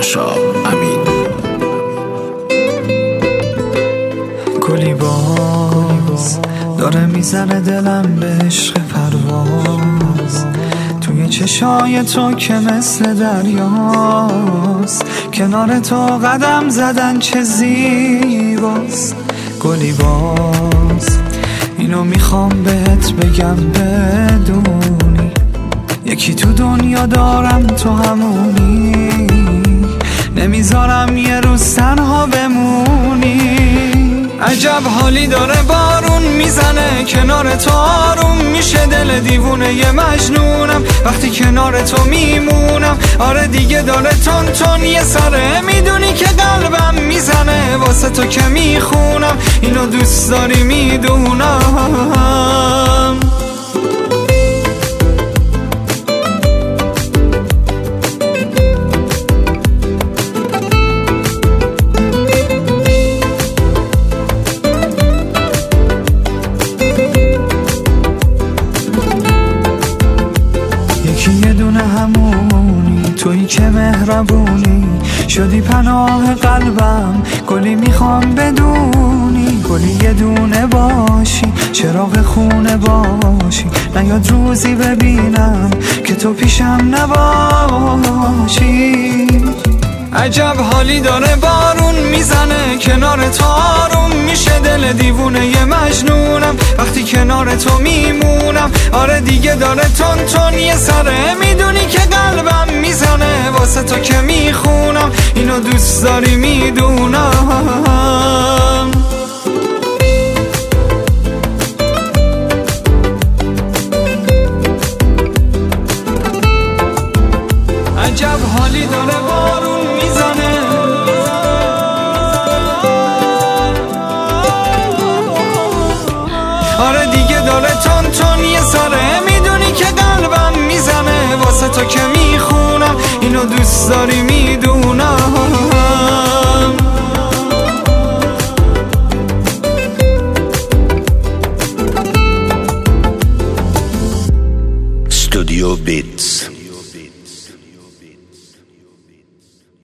پاشا امین. گلی باز داره میزنه دلم به عشق پرواز، توی چشای تو که مثل دریاست، کنار تو قدم زدن چه زیباست. گلی باز اینو میخوام بهت بگم بدونی، یکی تو دنیا دارم تو همونی، نمیذارم یه روز تنها بمونی. عجب حالی داره بارون میزنه کنار تو، آروم میشه دل دیوونه یه مجنونم وقتی کنار تو میمونم. آره دیگه داره تون تون یه سره، میدونی که قلبم میزنه واسه تو که میخونم، اینو دوست داری میدونم. یه دونه همونی تویی که مهربونی، شدی پناه قلبم. گلی میخوام بدونی، گلی یه دونه باشی، چراغ خونه باشی، نیاد روزی ببینم که تو پیشم نباشی. عجب حالی داره بارون میزنه کنار تو، آروم میشه دل دیوونه یه مجنونم وقتی کنار تو میمونم. آره دیگه داره تون تون یه سره، میدونی که قلبم میزنه واسه تو که میخونم، اینو دوست داری میدونم. عجب حالی داره بارون میزنه، آره دیگه داره تون تون یه سره، میدونی که قلبم میزنه واسه تو که میخونم، اینو دوست داری میدونم. استودیو بیت.